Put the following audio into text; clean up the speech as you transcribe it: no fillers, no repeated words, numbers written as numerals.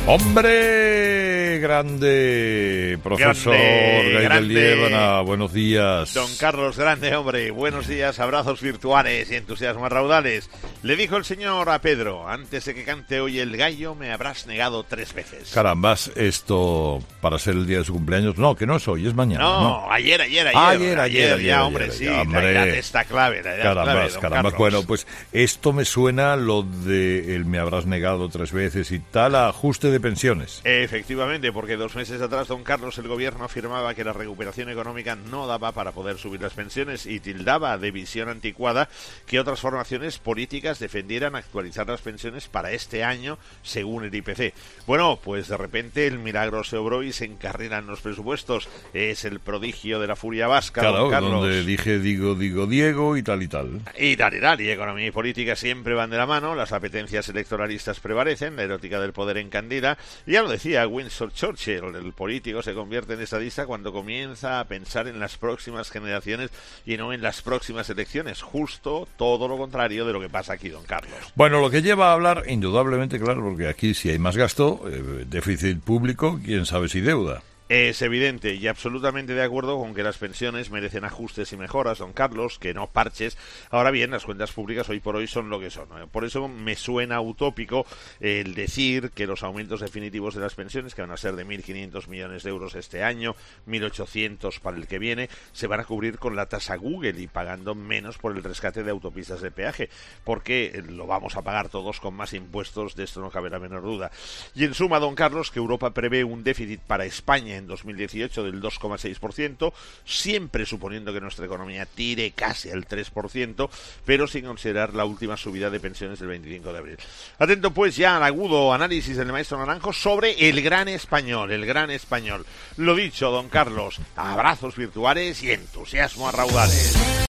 ¡Hombre! Grande, profesor Gabriel Liébana, buenos días. Don Carlos, grande, hombre, buenos días, abrazos virtuales y entusiasmos raudales. Le dijo el Señor a Pedro, antes de que cante hoy el gallo, me habrás negado 3 veces. Carambas, esto para ser el día de su cumpleaños, no, que no es hoy, es mañana. No, ayer, ya, hombre, sí, la edad está clave, la edad Carambas, clave, Carlos. Bueno, pues esto me suena lo de el me habrás negado 3 veces y tal, ajuste de pensiones. Efectivamente, porque 2 meses atrás, don Carlos, el gobierno afirmaba que la recuperación económica no daba para poder subir las pensiones y tildaba de visión anticuada que otras formaciones políticas defendieran actualizar las pensiones para este año según el IPC. Bueno, pues de repente el milagro se obró y se encarrilan los presupuestos. Es el prodigio de la furia vasca, claro, don Carlos. Donde dije digo Diego y tal y tal. Y tal, y economía y política siempre van de la mano, las apetencias electoralistas prevalecen, la erótica del poder encandila. Ya lo decía Winston Churchill, el político se convierte en estadista cuando comienza a pensar en las próximas generaciones y no en las próximas elecciones, justo todo lo contrario de lo que pasa aquí, don Carlos. Bueno, lo que lleva a hablar, indudablemente, claro, porque aquí si hay más gasto, déficit público, quién sabe si deuda. Es evidente y absolutamente de acuerdo con que las pensiones merecen ajustes y mejoras, don Carlos, que no parches. Ahora bien, las cuentas públicas hoy por hoy son lo que son, ¿no? Por eso me suena utópico el decir que los aumentos definitivos de las pensiones, que van a ser de 1.500 millones de euros este año, 1.800 para el que viene, se van a cubrir con la tasa Google y pagando menos por el rescate de autopistas de peaje, porque lo vamos a pagar todos con más impuestos, de esto no cabe la menor duda. Y en suma, don Carlos, que Europa prevé un déficit para España en 2018 del 2,6%, siempre suponiendo que nuestra economía tire casi al 3%, pero sin considerar la última subida de pensiones del 25 de abril. Atento pues ya al agudo análisis del maestro Naranjo sobre el gran español. Lo dicho, don Carlos, abrazos virtuales y entusiasmo a raudales.